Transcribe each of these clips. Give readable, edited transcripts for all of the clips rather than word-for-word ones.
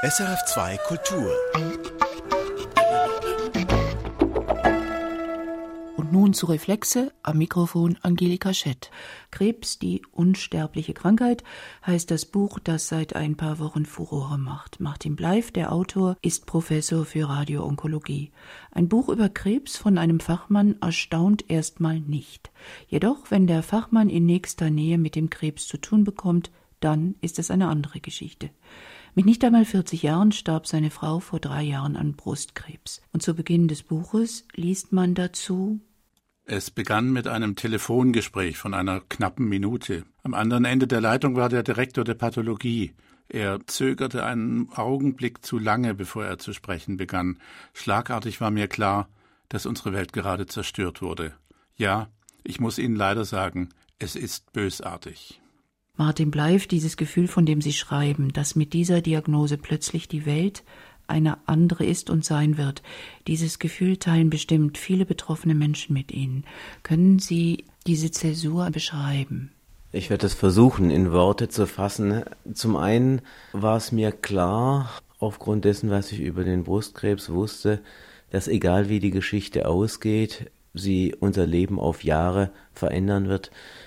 SRF2 Kultur. Und nun zu Reflexe, am Mikrofon Angelika Schett. Krebs, die unsterbliche Krankheit, heißt das Buch, das seit ein paar Wochen Furore macht. Martin Bleiff, der Autor, ist Professor für Radioonkologie. Ein Buch über Krebs von einem Fachmann erstaunt erstmal nicht. Jedoch, wenn der Fachmann in nächster Nähe mit dem Krebs zu tun bekommt, dann ist es eine andere Geschichte. Mit nicht einmal 40 Jahren starb seine Frau vor 3 Jahren an Brustkrebs. Und zu Beginn des Buches liest man dazu: Es begann mit einem Telefongespräch von einer knappen Minute. Am anderen Ende der Leitung war der Direktor der Pathologie. Er zögerte einen Augenblick zu lange, bevor er zu sprechen begann. Schlagartig war mir klar, dass unsere Welt gerade zerstört wurde. Ja, ich muss Ihnen leider sagen, es ist bösartig. Martin Bleiff, dieses Gefühl, von dem Sie schreiben, dass mit dieser Diagnose plötzlich die Welt eine andere ist und sein wird. Dieses Gefühl teilen bestimmt viele betroffene Menschen mit Ihnen. Können Sie diese Zäsur beschreiben? Ich werde es versuchen, in Worte zu fassen. Zum einen war es mir klar, aufgrund dessen, was ich über den Brustkrebs wusste, dass egal wie die Geschichte ausgeht, sie unser Leben auf Jahre verändern wird.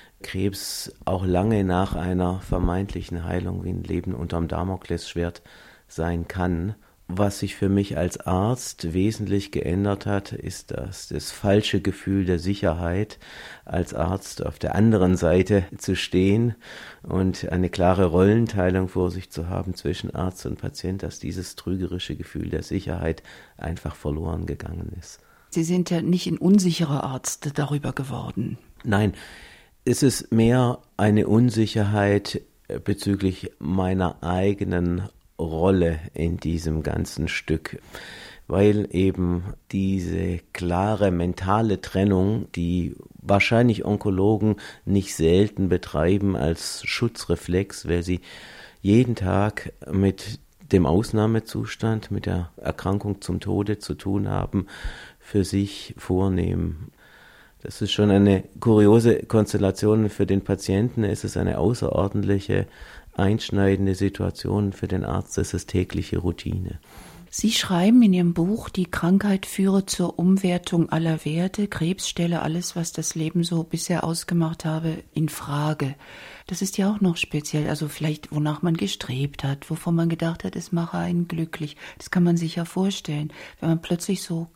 Krebs auch lange nach einer vermeintlichen Heilung wie ein Leben unterm Damoklesschwert sein kann. Was sich für mich als Arzt wesentlich geändert hat, ist das falsche Gefühl der Sicherheit, als Arzt auf der anderen Seite zu stehen und eine klare Rollenteilung vor sich zu haben zwischen Arzt und Patient, dass dieses trügerische Gefühl der Sicherheit einfach verloren gegangen ist. Sie sind ja nicht ein unsicherer Arzt darüber geworden. Nein, es ist mehr eine Unsicherheit bezüglich meiner eigenen Rolle in diesem ganzen Stück, weil eben diese klare mentale Trennung, die wahrscheinlich Onkologen nicht selten betreiben als Schutzreflex, weil sie jeden Tag mit dem Ausnahmezustand, mit der Erkrankung zum Tode zu tun haben, für sich vornehmen. Das ist schon eine kuriose Konstellation. Für den Patienten ist es eine außerordentliche, einschneidende Situation. Für den Arzt ist es tägliche Routine. Sie schreiben in Ihrem Buch, die Krankheit führe zur Umwertung aller Werte. Krebs stelle alles, was das Leben so bisher ausgemacht habe, in Frage. Das ist ja auch noch speziell, also vielleicht wonach man gestrebt hat, wovon man gedacht hat, es mache einen glücklich. Das kann man sich ja vorstellen, wenn man plötzlich so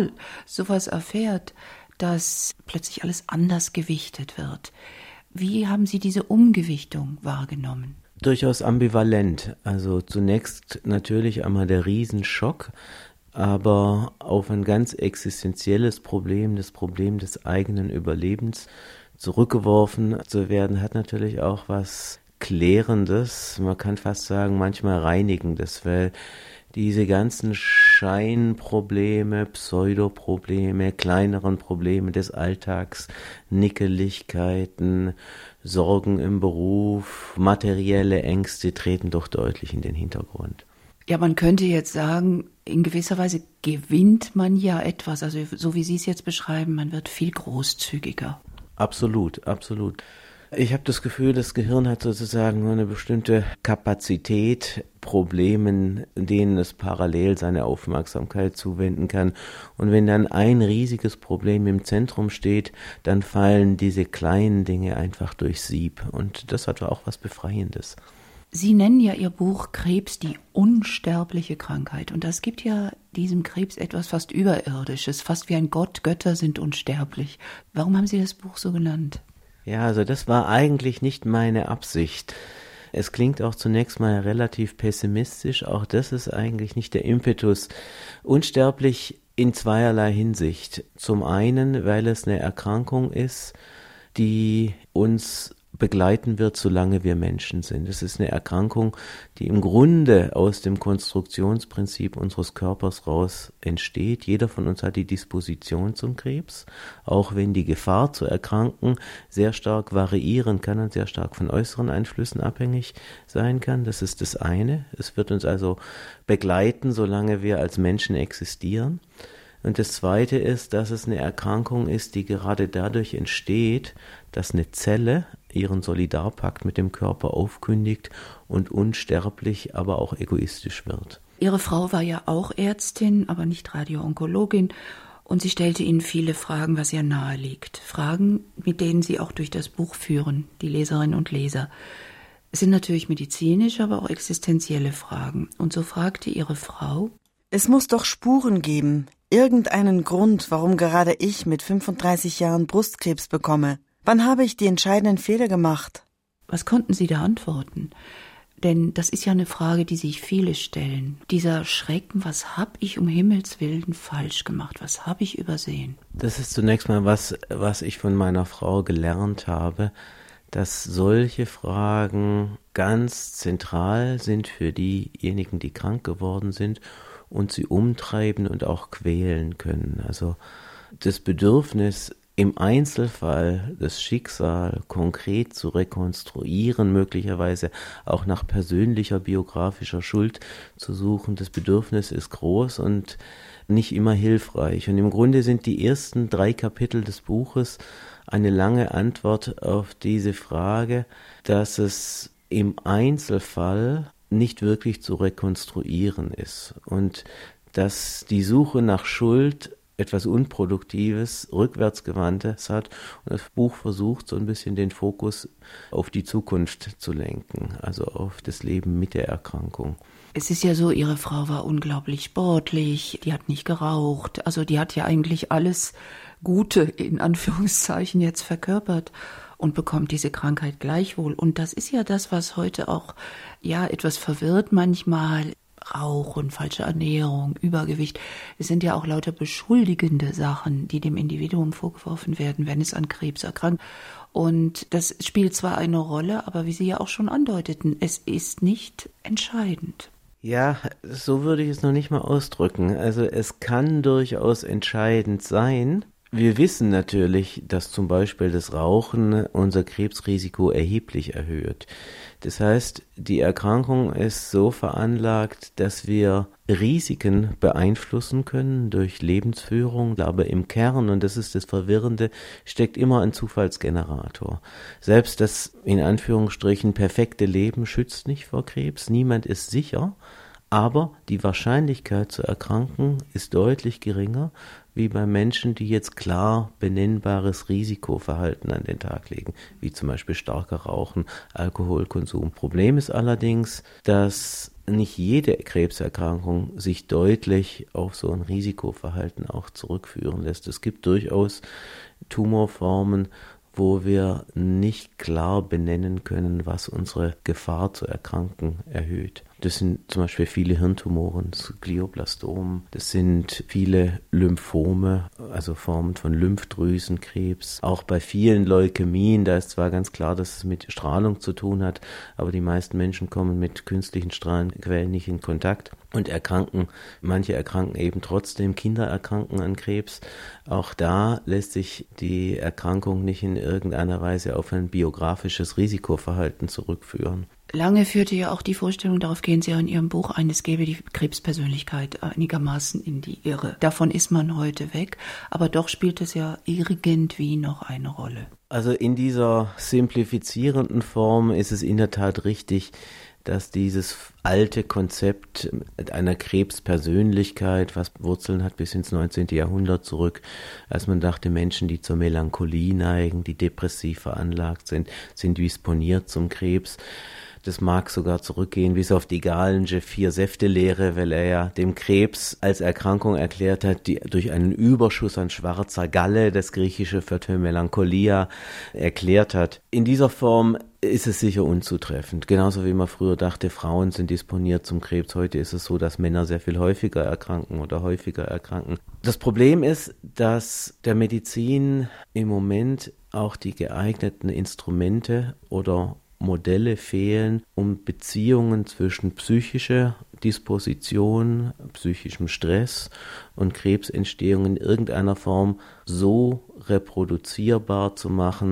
sowas erfährt, dass plötzlich alles anders gewichtet wird. Wie haben Sie diese Umgewichtung wahrgenommen? Durchaus ambivalent. Also zunächst natürlich einmal der Riesenschock, aber auf ein ganz existenzielles Problem, das Problem des eigenen Überlebens, zurückgeworfen zu werden, hat natürlich auch was Klärendes, man kann fast sagen manchmal Reinigendes, weil diese ganzen Scheinprobleme, Pseudoprobleme, kleineren Probleme des Alltags, Nickeligkeiten, Sorgen im Beruf, materielle Ängste treten doch deutlich in den Hintergrund. Ja, man könnte jetzt sagen, in gewisser Weise gewinnt man ja etwas, also so wie Sie es jetzt beschreiben, man wird viel großzügiger. Absolut, absolut. Ich habe das Gefühl, das Gehirn hat sozusagen nur eine bestimmte Kapazität, Problemen, denen es parallel seine Aufmerksamkeit zuwenden kann. Und wenn dann ein riesiges Problem im Zentrum steht, dann fallen diese kleinen Dinge einfach durchs Sieb. Und das hat auch was Befreiendes. Sie nennen ja Ihr Buch Krebs, die unsterbliche Krankheit. Und das gibt ja diesem Krebs etwas fast Überirdisches, fast wie ein Gott. Götter sind unsterblich. Warum haben Sie das Buch so genannt? Ja, also das war eigentlich nicht meine Absicht. Es klingt auch zunächst mal relativ pessimistisch, auch das ist eigentlich nicht der Impetus. Unsterblich in zweierlei Hinsicht. Zum einen, weil es eine Erkrankung ist, die uns begleiten wird, solange wir Menschen sind. Es ist eine Erkrankung, die im Grunde aus dem Konstruktionsprinzip unseres Körpers raus entsteht. Jeder von uns hat die Disposition zum Krebs, auch wenn die Gefahr zu erkranken sehr stark variieren kann und sehr stark von äußeren Einflüssen abhängig sein kann. Das ist das eine. Es wird uns also begleiten, solange wir als Menschen existieren. Und das Zweite ist, dass es eine Erkrankung ist, die gerade dadurch entsteht, dass eine Zelle ihren Solidarpakt mit dem Körper aufkündigt und unsterblich, aber auch egoistisch wird. Ihre Frau war ja auch Ärztin, aber nicht Radioonkologin. Und sie stellte Ihnen viele Fragen, was ihr nahe liegt. Fragen, mit denen Sie auch durch das Buch führen, die Leserinnen und Leser. Es sind natürlich medizinische, aber auch existenzielle Fragen. Und so fragte Ihre Frau: Es muss doch Spuren geben, irgendeinen Grund, warum gerade ich mit 35 Jahren Brustkrebs bekomme. Wann habe ich die entscheidenden Fehler gemacht? Was konnten Sie da antworten? Denn das ist ja eine Frage, die sich viele stellen. Dieser Schrecken, was habe ich um Himmels Willen falsch gemacht? Was habe ich übersehen? Das ist zunächst mal was ich von meiner Frau gelernt habe, dass solche Fragen ganz zentral sind für diejenigen, die krank geworden sind und sie umtreiben und auch quälen können. Also das Bedürfnis, im Einzelfall das Schicksal konkret zu rekonstruieren, möglicherweise auch nach persönlicher biografischer Schuld zu suchen, das Bedürfnis ist groß und nicht immer hilfreich. Und im Grunde sind die ersten 3 Kapitel des Buches eine lange Antwort auf diese Frage, dass es im Einzelfall nicht wirklich zu rekonstruieren ist und dass die Suche nach Schuld etwas Unproduktives, Rückwärtsgewandtes hat. Und das Buch versucht so ein bisschen den Fokus auf die Zukunft zu lenken, also auf das Leben mit der Erkrankung. Es ist ja so, Ihre Frau war unglaublich sportlich, die hat nicht geraucht, also die hat ja eigentlich alles Gute, in Anführungszeichen, jetzt verkörpert und bekommt diese Krankheit gleichwohl. Und das ist ja das, was heute auch etwas verwirrt manchmal. Rauchen, falsche Ernährung, Übergewicht. Es sind ja auch lauter beschuldigende Sachen, die dem Individuum vorgeworfen werden, wenn es an Krebs erkrankt. Und das spielt zwar eine Rolle, aber wie Sie ja auch schon andeuteten, es ist nicht entscheidend. Ja, so würde ich es noch nicht mal ausdrücken. Also es kann durchaus entscheidend sein. Wir wissen natürlich, dass zum Beispiel das Rauchen unser Krebsrisiko erheblich erhöht. Das heißt, die Erkrankung ist so veranlagt, dass wir Risiken beeinflussen können durch Lebensführung, aber im Kern, und das ist das Verwirrende, steckt immer ein Zufallsgenerator. Selbst das in Anführungsstrichen perfekte Leben schützt nicht vor Krebs, niemand ist sicher, aber die Wahrscheinlichkeit zu erkranken ist deutlich geringer, wie bei Menschen, die jetzt klar benennbares Risikoverhalten an den Tag legen, wie zum Beispiel starker Rauchen, Alkoholkonsum. Problem ist allerdings, dass nicht jede Krebserkrankung sich deutlich auf so ein Risikoverhalten auch zurückführen lässt. Es gibt durchaus Tumorformen, wo wir nicht klar benennen können, was unsere Gefahr zu erkranken erhöht. Das sind zum Beispiel viele Hirntumoren, das Glioblastom, das sind viele Lymphome, also Formen von Lymphdrüsenkrebs. Auch bei vielen Leukämien, da ist zwar ganz klar, dass es mit Strahlung zu tun hat, aber die meisten Menschen kommen mit künstlichen Strahlenquellen nicht in Kontakt und manche erkranken eben trotzdem, Kinder erkranken an Krebs. Auch da lässt sich die Erkrankung nicht in irgendeiner Weise auf ein biografisches Risikoverhalten zurückführen. Lange führte ja auch die Vorstellung, darauf gehen Sie ja in Ihrem Buch ein, es gäbe die Krebspersönlichkeit einigermaßen in die Irre. Davon ist man heute weg, aber doch spielt es ja irgendwie noch eine Rolle. Also in dieser simplifizierenden Form ist es in der Tat richtig, dass dieses alte Konzept einer Krebspersönlichkeit, was Wurzeln hat bis ins 19. Jahrhundert zurück, als man dachte, Menschen, die zur Melancholie neigen, die depressiv veranlagt sind disponiert zum Krebs. Das mag sogar zurückgehen bis auf die Galensche 4-Säfte-Lehre, weil er ja dem Krebs als Erkrankung erklärt hat, die durch einen Überschuss an schwarzer Galle, das Griechische für Melancholia, erklärt hat. In dieser Form ist es sicher unzutreffend. Genauso wie man früher dachte, Frauen sind disponiert zum Krebs. Heute ist es so, dass Männer sehr viel häufiger erkranken oder häufiger erkranken. Das Problem ist, dass der Medizin im Moment auch die geeigneten Instrumente oder Modelle fehlen, um Beziehungen zwischen psychischer Disposition, psychischem Stress und Krebsentstehung in irgendeiner Form so reproduzierbar zu machen,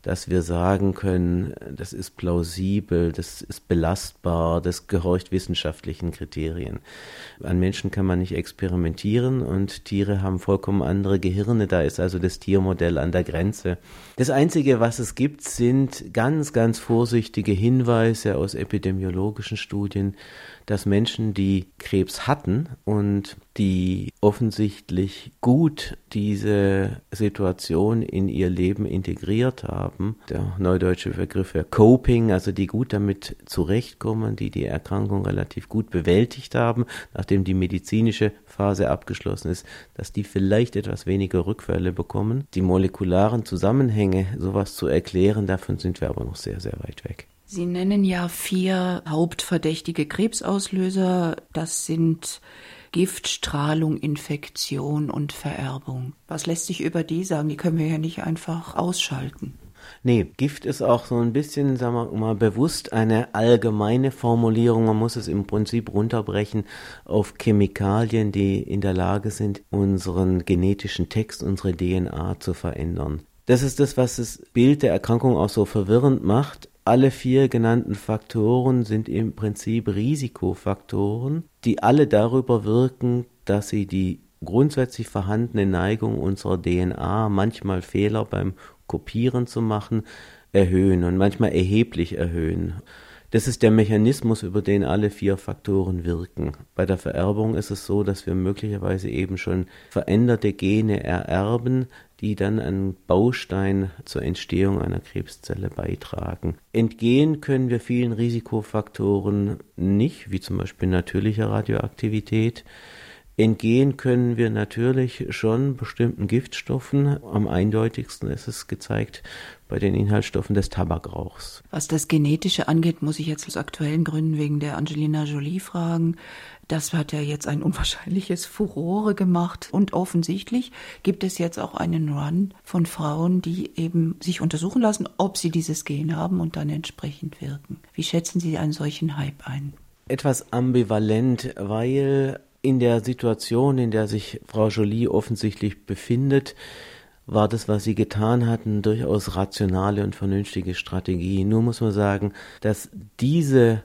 dass wir sagen können, das ist plausibel, das ist belastbar, das gehorcht wissenschaftlichen Kriterien. An Menschen kann man nicht experimentieren und Tiere haben vollkommen andere Gehirne, da ist also das Tiermodell an der Grenze. Das Einzige, was es gibt, sind ganz, ganz vorsichtige Hinweise aus epidemiologischen Studien, dass Menschen, die Krebs hatten und die offensichtlich gut diese Situation in ihr Leben integriert haben, der neudeutsche Begriff wäre Coping, also die gut damit zurechtkommen, die die Erkrankung relativ gut bewältigt haben, nachdem die medizinische Phase abgeschlossen ist, dass die vielleicht etwas weniger Rückfälle bekommen. Die molekularen Zusammenhänge, sowas zu erklären, davon sind wir aber noch sehr, sehr weit weg. Sie nennen ja 4 hauptverdächtige Krebsauslöser. Das sind Gift, Strahlung, Infektion und Vererbung. Was lässt sich über die sagen? Die können wir ja nicht einfach ausschalten. Nee, Gift ist auch so ein bisschen, sagen wir mal, bewusst eine allgemeine Formulierung. Man muss es im Prinzip runterbrechen auf Chemikalien, die in der Lage sind, unseren genetischen Text, unsere DNA zu verändern. Das ist das, was das Bild der Erkrankung auch so verwirrend macht. Alle 4 genannten Faktoren sind im Prinzip Risikofaktoren, die alle darüber wirken, dass sie die grundsätzlich vorhandene Neigung unserer DNA, manchmal Fehler beim Kopieren zu machen, erhöhen und manchmal erheblich erhöhen. Das ist der Mechanismus, über den alle 4 Faktoren wirken. Bei der Vererbung ist es so, dass wir möglicherweise eben schon veränderte Gene ererben, die dann einen Baustein zur Entstehung einer Krebszelle beitragen. Entgehen können wir vielen Risikofaktoren nicht, wie zum Beispiel natürlicher Radioaktivität. Entgehen können wir natürlich schon bestimmten Giftstoffen. Am eindeutigsten ist es gezeigt bei den Inhaltsstoffen des Tabakrauchs. Was das Genetische angeht, muss ich jetzt aus aktuellen Gründen wegen der Angelina Jolie fragen. Das hat ja jetzt ein unwahrscheinliches Furore gemacht. Und offensichtlich gibt es jetzt auch einen Run von Frauen, die eben sich untersuchen lassen, ob sie dieses Gen haben und dann entsprechend wirken. Wie schätzen Sie einen solchen Hype ein? Etwas ambivalent, weil in der Situation, in der sich Frau Jolie offensichtlich befindet, war das, was sie getan hatten, durchaus rationale und vernünftige Strategie. Nur muss man sagen, dass diese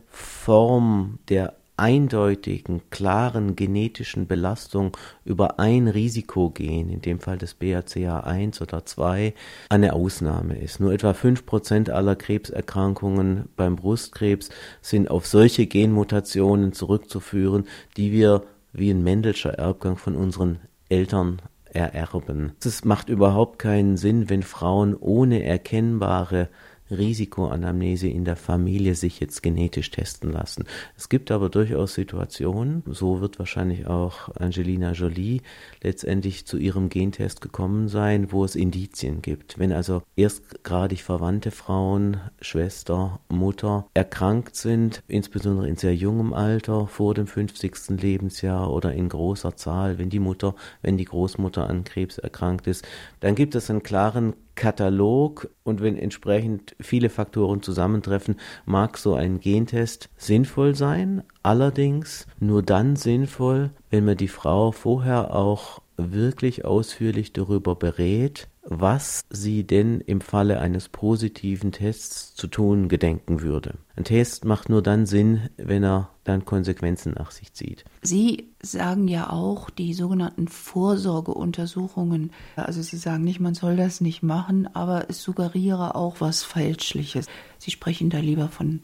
Form der eindeutigen, klaren genetischen Belastung über ein Risikogen, in dem Fall das BRCA1 oder 2, eine Ausnahme ist. Nur etwa 5% aller Krebserkrankungen beim Brustkrebs sind auf solche Genmutationen zurückzuführen, die wir wie ein Mendelscher Erbgang von unseren Eltern ererben. Es macht überhaupt keinen Sinn, wenn Frauen ohne erkennbare Risikoanamnese in der Familie sich jetzt genetisch testen lassen. Es gibt aber durchaus Situationen, so wird wahrscheinlich auch Angelina Jolie letztendlich zu ihrem Gentest gekommen sein, wo es Indizien gibt. Wenn also erstgradig verwandte Frauen, Schwester, Mutter erkrankt sind, insbesondere in sehr jungem Alter, vor dem 50. Lebensjahr oder in großer Zahl, wenn die Großmutter an Krebs erkrankt ist, dann gibt es einen klaren Katalog und wenn entsprechend viele Faktoren zusammentreffen, mag so ein Gentest sinnvoll sein, allerdings nur dann sinnvoll, wenn man die Frau vorher auch wirklich ausführlich darüber berät, was sie denn im Falle eines positiven Tests zu tun gedenken würde. Ein Test macht nur dann Sinn, wenn er dann Konsequenzen nach sich zieht. Sie sagen ja auch die sogenannten Vorsorgeuntersuchungen. Also Sie sagen nicht, man soll das nicht machen, aber es suggeriere auch was Fälschliches. Sie sprechen da lieber von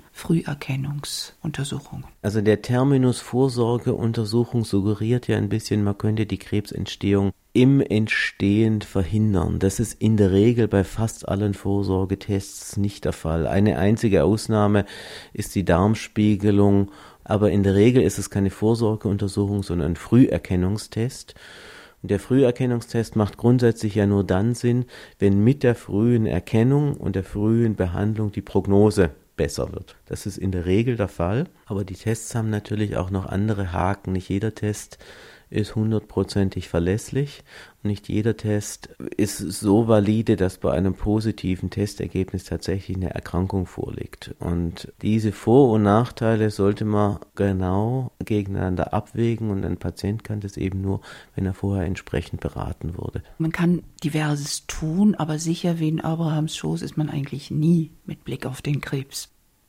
Früherkennungsuntersuchungen. Also der Terminus Vorsorgeuntersuchung suggeriert ja ein bisschen, man könnte die Krebsentstehung im Entstehen verhindern. Das ist in der Regel bei fast allen Vorsorgetests nicht der Fall. Eine einzige Ausnahme ist die Darmspiegelung, aber in der Regel ist es keine Vorsorgeuntersuchung, sondern ein Früherkennungstest. Und der Früherkennungstest macht grundsätzlich ja nur dann Sinn, wenn mit der frühen Erkennung und der frühen Behandlung die Prognose besser wird. Das ist in der Regel der Fall, aber die Tests haben natürlich auch noch andere Haken. Nicht jeder Test ist 100%ig verlässlich. Und nicht jeder Test ist so valide, dass bei einem positiven Testergebnis tatsächlich eine Erkrankung vorliegt. Und diese Vor- und Nachteile sollte man genau gegeneinander abwägen und ein Patient kann das eben nur, wenn er vorher entsprechend beraten wurde. Man kann Diverses tun, aber sicher wie in Abrahams Schoß ist man eigentlich nie mit Blick auf den Krebs.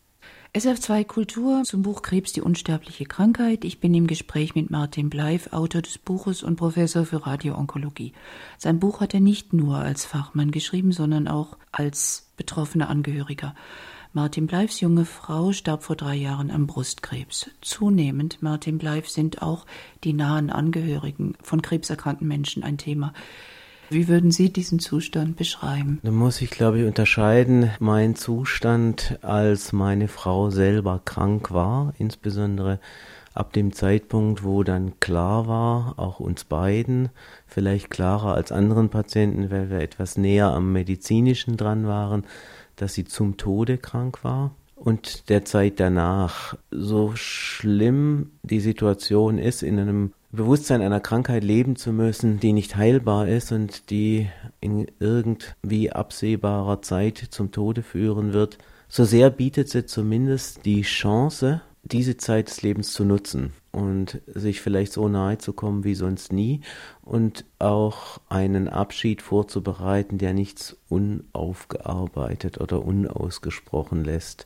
SF2 Kultur zum Buch Krebs, die unsterbliche Krankheit. Ich bin im Gespräch mit Martin Bleiff, Autor des Buches und Professor für Radio-Onkologie. Sein Buch hat er nicht nur als Fachmann geschrieben, sondern auch als betroffener Angehöriger. Martin Bleiffs junge Frau starb vor 3 Jahren an Brustkrebs. Zunehmend, Martin Bleiff, sind auch die nahen Angehörigen von krebserkrankten Menschen ein Thema. Wie würden Sie diesen Zustand beschreiben? Da muss ich, glaube ich, unterscheiden, mein Zustand, als meine Frau selber krank war, insbesondere ab dem Zeitpunkt, wo dann klar war, auch uns beiden, vielleicht klarer als anderen Patienten, weil wir etwas näher am Medizinischen dran waren, dass sie zum Tode krank war. Und der Zeit danach, so schlimm die Situation ist, in einem Bewusstsein einer Krankheit leben zu müssen, die nicht heilbar ist und die in irgendwie absehbarer Zeit zum Tode führen wird, so sehr bietet sie zumindest die Chance, diese Zeit des Lebens zu nutzen und sich vielleicht so nahe zu kommen wie sonst nie und auch einen Abschied vorzubereiten, der nichts unaufgearbeitet oder unausgesprochen lässt.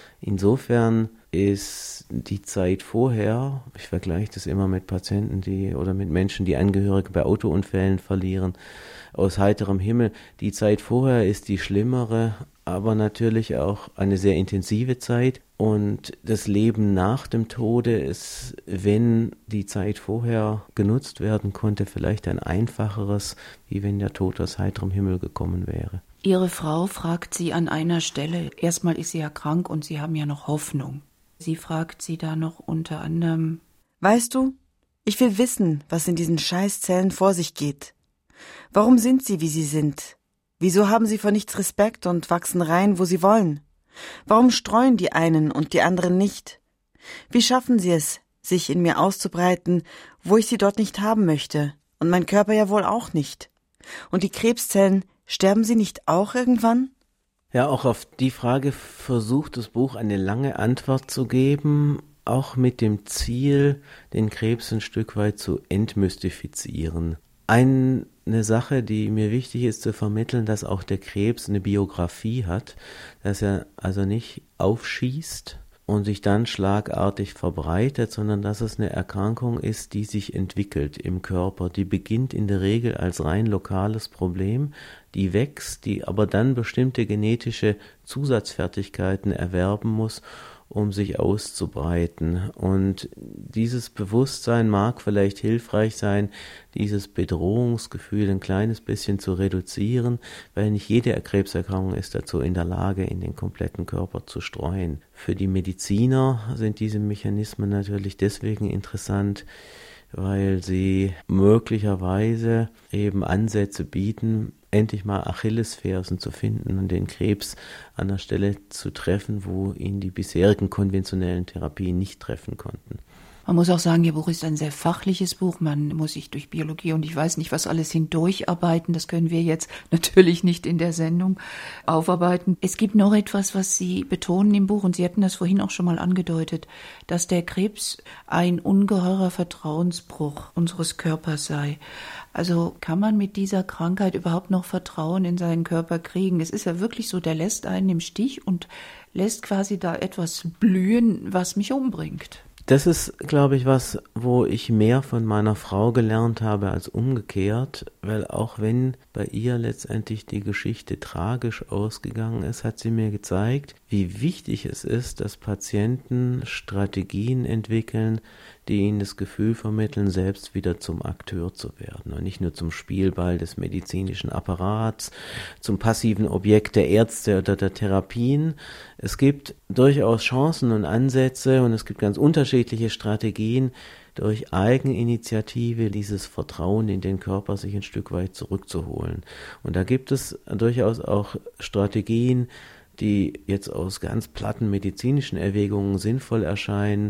Insofern ist die Zeit vorher, ich vergleiche das immer mit Patienten, oder mit Menschen, die Angehörige bei Autounfällen verlieren, aus heiterem Himmel. Die Zeit vorher ist die schlimmere, aber natürlich auch eine sehr intensive Zeit. Und das Leben nach dem Tode ist, wenn die Zeit vorher genutzt werden konnte, vielleicht ein einfacheres, wie wenn der Tod aus heiterem Himmel gekommen wäre. Ihre Frau fragt Sie an einer Stelle, erstmal ist sie ja krank und Sie haben ja noch Hoffnung. Sie fragt Sie da noch unter anderem: Weißt du, ich will wissen, was in diesen Scheißzellen vor sich geht. Warum sind sie, wie sie sind? Wieso haben sie vor nichts Respekt und wachsen rein, wo sie wollen? Warum streuen die einen und die anderen nicht? Wie schaffen sie es, sich in mir auszubreiten, wo ich sie dort nicht haben möchte und mein Körper ja wohl auch nicht? Und die Krebszellen, sterben sie nicht auch irgendwann? Ja, auch auf die Frage versucht das Buch eine lange Antwort zu geben, auch mit dem Ziel, den Krebs ein Stück weit zu entmystifizieren. Eine Sache, die mir wichtig ist zu vermitteln, dass auch der Krebs eine Biografie hat, dass er also nicht aufschießt und sich dann schlagartig verbreitet, sondern dass es eine Erkrankung ist, die sich entwickelt im Körper. Die beginnt in der Regel als rein lokales Problem, die wächst, die aber dann bestimmte genetische Zusatzfertigkeiten erwerben muss, um sich auszubreiten. Und dieses Bewusstsein mag vielleicht hilfreich sein, dieses Bedrohungsgefühl ein kleines bisschen zu reduzieren, weil nicht jede Krebserkrankung ist dazu in der Lage, in den kompletten Körper zu streuen. Für die Mediziner sind diese Mechanismen natürlich deswegen interessant, weil sie möglicherweise eben Ansätze bieten, endlich mal Achillesfersen zu finden und den Krebs an der Stelle zu treffen, wo ihn die bisherigen konventionellen Therapien nicht treffen konnten. Man muss auch sagen, Ihr Buch ist ein sehr fachliches Buch. Man muss sich durch Biologie und ich weiß nicht, was alles hindurcharbeiten. Das können wir jetzt natürlich nicht in der Sendung aufarbeiten. Es gibt noch etwas, was Sie betonen im Buch, und Sie hatten das vorhin auch schon mal angedeutet, dass der Krebs ein ungeheurer Vertrauensbruch unseres Körpers sei. Also kann man mit dieser Krankheit überhaupt noch Vertrauen in seinen Körper kriegen? Es ist ja wirklich so, der lässt einen im Stich und lässt quasi da etwas blühen, was mich umbringt. Das ist, glaube ich, was, wo ich mehr von meiner Frau gelernt habe als umgekehrt, weil auch wenn bei ihr letztendlich die Geschichte tragisch ausgegangen ist, hat sie mir gezeigt, wie wichtig es ist, dass Patienten Strategien entwickeln, die ihnen das Gefühl vermitteln, selbst wieder zum Akteur zu werden und nicht nur zum Spielball des medizinischen Apparats, zum passiven Objekt der Ärzte oder der Therapien. Es gibt durchaus Chancen und Ansätze und es gibt ganz unterschiedliche Strategien, durch Eigeninitiative dieses Vertrauen in den Körper sich ein Stück weit zurückzuholen. Und da gibt es durchaus auch Strategien, die jetzt aus ganz platten medizinischen Erwägungen sinnvoll erscheinen,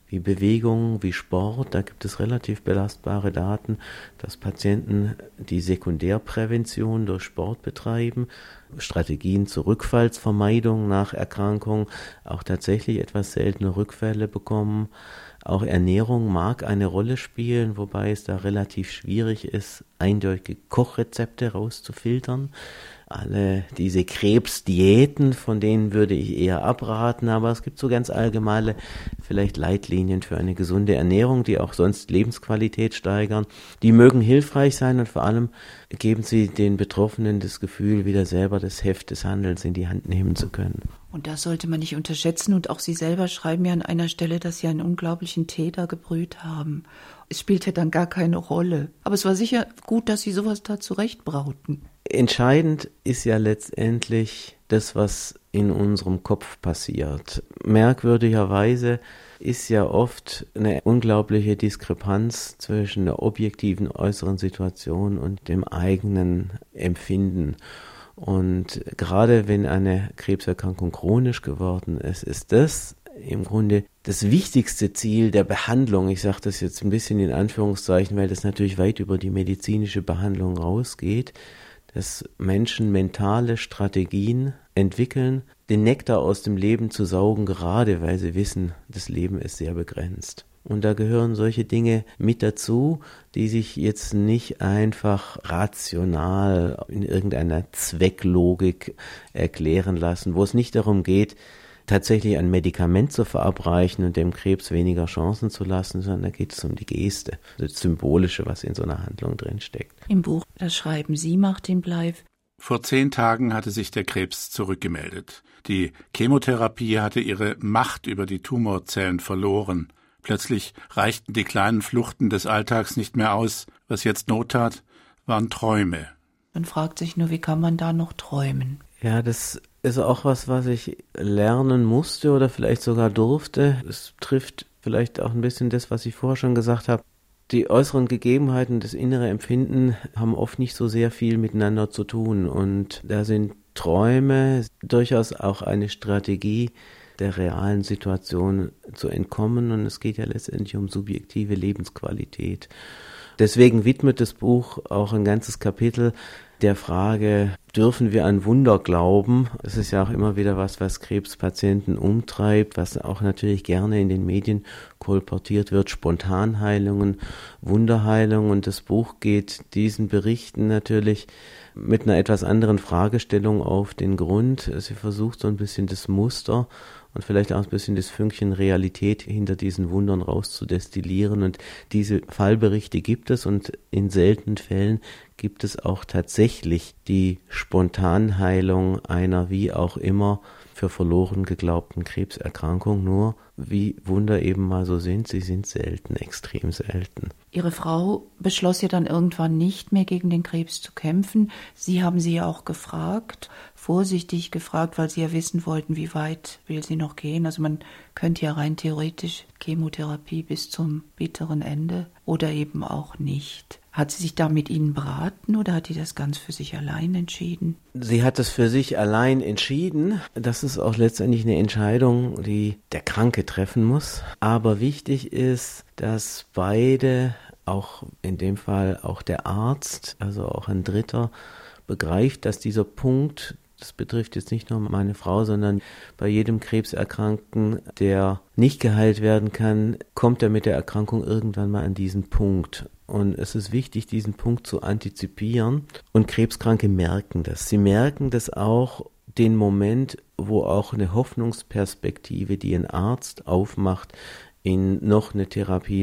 wie Bewegung, wie Sport. Da gibt es relativ belastbare Daten, dass Patienten die Sekundärprävention durch Sport betreiben, Strategien zur Rückfallsvermeidung nach Erkrankung, auch tatsächlich etwas seltene Rückfälle bekommen. Auch Ernährung mag eine Rolle spielen, wobei es da relativ schwierig ist, eindeutige Kochrezepte rauszufiltern. Alle diese Krebsdiäten, von denen würde ich eher abraten, aber es gibt so ganz allgemeine vielleicht Leitlinien für eine gesunde Ernährung, die auch sonst Lebensqualität steigern. Die mögen hilfreich sein und vor allem geben sie den Betroffenen das Gefühl, wieder selber das Heft des Handelns in die Hand nehmen zu können. Und das sollte man nicht unterschätzen. Und auch Sie selber schreiben ja an einer Stelle, dass Sie einen unglaublichen Tee da gebrüht haben. Es spielte dann gar keine Rolle. Aber es war sicher gut, dass Sie sowas da zurechtbrauten. Entscheidend ist ja letztendlich das, was in unserem Kopf passiert. Merkwürdigerweise ist ja oft eine unglaubliche Diskrepanz zwischen der objektiven äußeren Situation und dem eigenen Empfinden. Und gerade wenn eine Krebserkrankung chronisch geworden ist, ist das im Grunde das wichtigste Ziel der Behandlung. Ich sage das jetzt ein bisschen in Anführungszeichen, weil das natürlich weit über die medizinische Behandlung rausgeht, dass Menschen mentale Strategien entwickeln, den Nektar aus dem Leben zu saugen, gerade weil sie wissen, das Leben ist sehr begrenzt. Und da gehören solche Dinge mit dazu, die sich jetzt nicht einfach rational in irgendeiner Zwecklogik erklären lassen, wo es nicht darum geht, tatsächlich ein Medikament zu verabreichen und dem Krebs weniger Chancen zu lassen, sondern da geht es um die Geste, das Symbolische, was in so einer Handlung drinsteckt. Im Buch, das schreiben Sie, Martin Bleiff. Vor 10 Tagen hatte sich der Krebs zurückgemeldet. Die Chemotherapie hatte ihre Macht über die Tumorzellen verloren. Plötzlich reichten die kleinen Fluchten des Alltags nicht mehr aus. Was jetzt Not tat, waren Träume. Man fragt sich nur, wie kann man da noch träumen? Ja, das ist auch was ich lernen musste oder vielleicht sogar durfte. Es trifft vielleicht auch ein bisschen das, was ich vorher schon gesagt habe. Die äußeren Gegebenheiten, das innere Empfinden haben oft nicht so sehr viel miteinander zu tun. Und da sind Träume durchaus auch eine Strategie, der realen Situation zu entkommen. Und es geht ja letztendlich um subjektive Lebensqualität. Deswegen widmet das Buch auch ein ganzes Kapitel der Frage, dürfen wir an Wunder glauben? Es ist ja auch immer wieder was Krebspatienten umtreibt, was auch natürlich gerne in den Medien kolportiert wird, Spontanheilungen, Wunderheilung. Und das Buch geht diesen Berichten natürlich mit einer etwas anderen Fragestellung auf den Grund. Sie versucht so ein bisschen das Muster und vielleicht auch ein bisschen das Fünkchen Realität hinter diesen Wundern rauszudestillieren. Und diese Fallberichte gibt es und in seltenen Fällen gibt es auch tatsächlich die Spontanheilung einer wie auch immer für verloren geglaubten Krebserkrankung. Nur wie Wunder eben mal so sind, sie sind selten, extrem selten. Ihre Frau beschloss ja dann irgendwann nicht mehr gegen den Krebs zu kämpfen. Sie haben sie ja auch gefragt, vorsichtig gefragt, weil Sie ja wissen wollten, wie weit will sie noch gehen. Also man könnte ja rein theoretisch Chemotherapie bis zum bitteren Ende oder eben auch nicht. Hat sie sich da mit Ihnen beraten oder hat sie das ganz für sich allein entschieden? Sie hat es für sich allein entschieden. Das ist auch letztendlich eine Entscheidung, die der Kranke treffen muss. Aber wichtig ist, dass beide, auch in dem Fall auch der Arzt, also auch ein Dritter, begreift, dass dieser Punkt, das betrifft jetzt nicht nur meine Frau, sondern bei jedem Krebserkrankten, der nicht geheilt werden kann, kommt er mit der Erkrankung irgendwann mal an diesen Punkt. Und es ist wichtig, diesen Punkt zu antizipieren. Und Krebskranke merken das. Sie merken das auch den Moment, wo auch eine Hoffnungsperspektive, die ein Arzt aufmacht, in noch eine Therapie,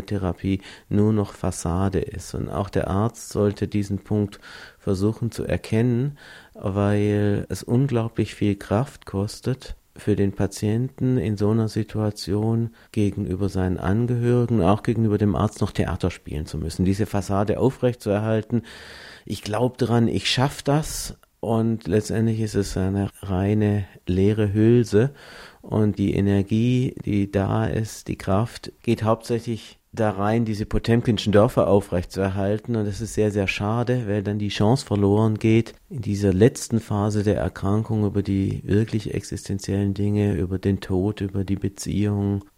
nur noch Fassade ist. Und auch der Arzt sollte diesen Punkt versuchen zu erkennen, weil es unglaublich viel Kraft kostet, für den Patienten in so einer Situation gegenüber seinen Angehörigen, auch gegenüber dem Arzt noch Theater spielen zu müssen, diese Fassade aufrechtzuerhalten. Ich glaube dran, ich schaffe das, und letztendlich ist es eine reine leere Hülse und die Energie, die da ist, die Kraft, geht hauptsächlich da rein, diese Potemkinschen Dörfer aufrechtzuerhalten, und das ist sehr, sehr schade, weil dann die Chance verloren geht, in dieser letzten Phase der Erkrankung über die wirklich existenziellen Dinge, über den Tod, über die Beziehung,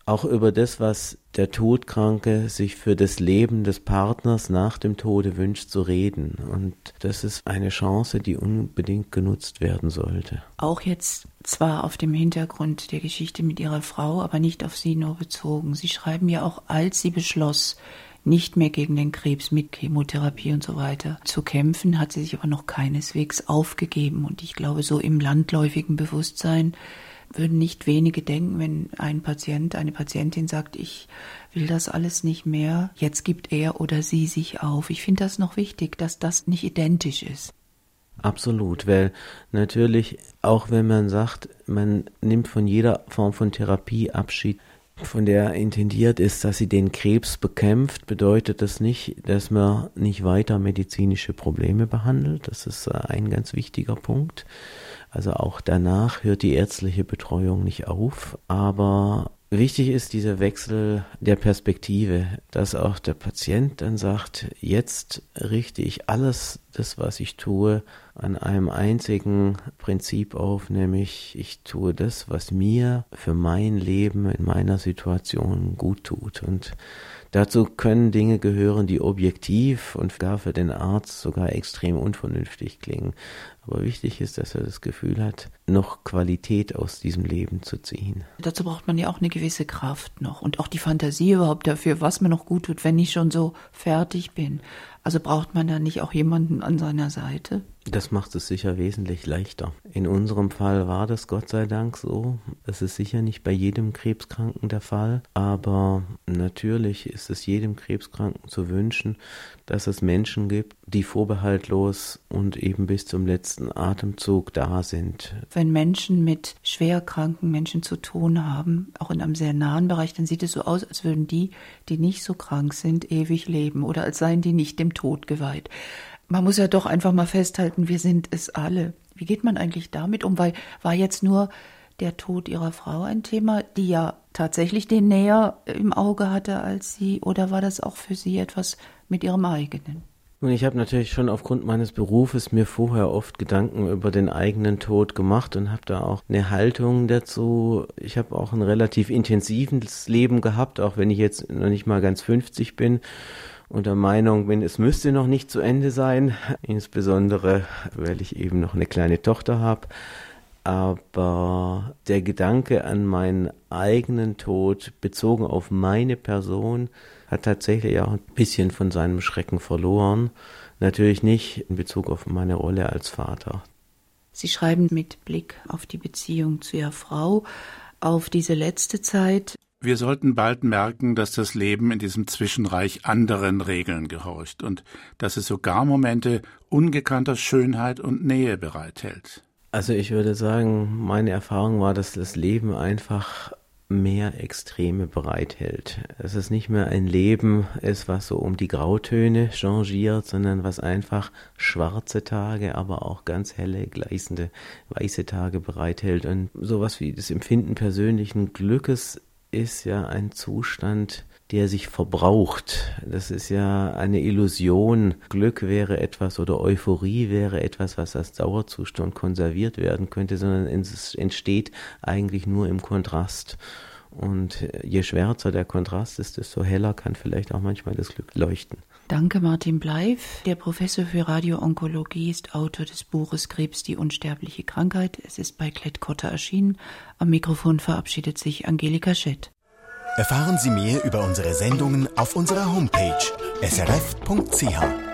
auch über das, was der Todkranke sich für das Leben des Partners nach dem Tode wünscht, zu reden. Und das ist eine Chance, die unbedingt genutzt werden sollte. Auch jetzt zwar auf dem Hintergrund der Geschichte mit Ihrer Frau, aber nicht auf Sie nur bezogen. Sie schreiben ja auch, als sie beschloss, nicht mehr gegen den Krebs mit Chemotherapie und so weiter zu kämpfen, hat sie sich aber noch keineswegs aufgegeben. Und ich glaube, so im landläufigen Bewusstsein würden nicht wenige denken, wenn ein Patient, eine Patientin sagt, ich will das alles nicht mehr, jetzt gibt er oder sie sich auf. Ich finde das noch wichtig, dass das nicht identisch ist. Absolut, weil natürlich, auch wenn man sagt, man nimmt von jeder Form von Therapie Abschied, von der intendiert ist, dass sie den Krebs bekämpft, bedeutet das nicht, dass man nicht weiter medizinische Probleme behandelt. Das ist ein ganz wichtiger Punkt. Also auch danach hört die ärztliche Betreuung nicht auf, aber wichtig ist dieser Wechsel der Perspektive, dass auch der Patient dann sagt, jetzt richte ich alles das, was ich tue, an einem einzigen Prinzip auf, nämlich ich tue das, was mir für mein Leben in meiner Situation gut tut. Und dazu können Dinge gehören, die objektiv und gar für den Arzt sogar extrem unvernünftig klingen. Aber wichtig ist, dass er das Gefühl hat, noch Qualität aus diesem Leben zu ziehen. Dazu braucht man ja auch eine gewisse Kraft noch und auch die Fantasie überhaupt dafür, was mir noch gut tut, wenn ich schon so fertig bin. Also braucht man da nicht auch jemanden an seiner Seite? Das macht es sicher wesentlich leichter. In unserem Fall war das Gott sei Dank so. Es ist sicher nicht bei jedem Krebskranken der Fall, aber natürlich ist es jedem Krebskranken zu wünschen, dass es Menschen gibt, die vorbehaltlos und eben bis zum letzten Atemzug da sind. Wenn Menschen mit schwer kranken Menschen zu tun haben, auch in einem sehr nahen Bereich, dann sieht es so aus, als würden die nicht so krank sind, ewig leben oder als seien die nicht dem Tod geweiht. Man muss ja doch einfach mal festhalten, wir sind es alle. Wie geht man eigentlich damit um? Weil war jetzt nur der Tod Ihrer Frau ein Thema, die ja tatsächlich den näher im Auge hatte als Sie, oder war das auch für Sie etwas mit Ihrem eigenen? Nun, ich habe natürlich schon aufgrund meines Berufes mir vorher oft Gedanken über den eigenen Tod gemacht und habe da auch eine Haltung dazu. Ich habe auch ein relativ intensives Leben gehabt, auch wenn ich jetzt noch nicht mal ganz 50 bin. Und der Meinung bin, es müsste noch nicht zu Ende sein, insbesondere weil ich eben noch eine kleine Tochter habe. Aber der Gedanke an meinen eigenen Tod bezogen auf meine Person hat tatsächlich auch ein bisschen von seinem Schrecken verloren. Natürlich nicht in Bezug auf meine Rolle als Vater. Sie schreiben mit Blick auf die Beziehung zu Ihrer Frau, auf diese letzte Zeit. Wir sollten bald merken, dass das Leben in diesem Zwischenreich anderen Regeln gehorcht und dass es sogar Momente ungekannter Schönheit und Nähe bereithält. Also ich würde sagen, meine Erfahrung war, dass das Leben einfach mehr Extreme bereithält. Dass es nicht mehr ein Leben ist, was so um die Grautöne changiert, sondern was einfach schwarze Tage, aber auch ganz helle, gleißende, weiße Tage bereithält. Und sowas wie das Empfinden persönlichen Glückes ist ja ein Zustand, der sich verbraucht. Das ist ja eine Illusion. Glück wäre etwas oder Euphorie wäre etwas, was als Dauerzustand konserviert werden könnte, sondern es entsteht eigentlich nur im Kontrast. Und je schwärzer der Kontrast ist, desto heller kann vielleicht auch manchmal das Glück leuchten. Danke, Martin Bleif. Der Professor für Radioonkologie ist Autor des Buches Krebs, die unsterbliche Krankheit. Es ist bei Klett-Cotta erschienen. Am Mikrofon verabschiedet sich Angelika Schett. Erfahren Sie mehr über unsere Sendungen auf unserer Homepage srf.ch.